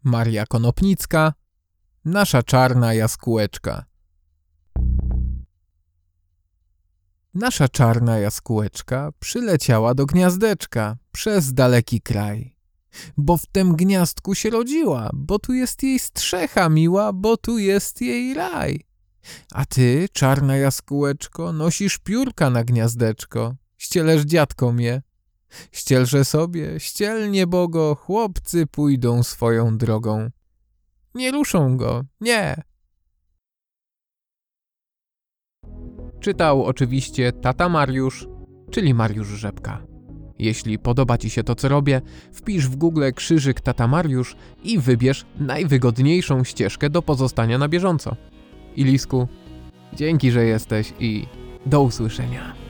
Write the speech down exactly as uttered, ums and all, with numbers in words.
Maria Konopnicka, Nasza czarna jaskółeczka. Nasza czarna jaskółeczka przyleciała do gniazdeczka przez daleki kraj. Bo w tem gniazdku się rodziła, bo tu jest jej strzecha miła, bo tu jest jej raj. A ty, czarna jaskółeczko, nosisz piórka na gniazdeczko, ścielesz dziadkom je. Ścielże sobie, ściel niebogo, chłopcy pójdą swoją drogą. Nie ruszą go, nie. Czytał oczywiście tata Mariusz, czyli Mariusz Rzepka. Jeśli podoba ci się to, co robię, wpisz w Google krzyżyk tata Mariusz i wybierz najwygodniejszą ścieżkę do pozostania na bieżąco. Ilisku, dzięki, że jesteś i do usłyszenia.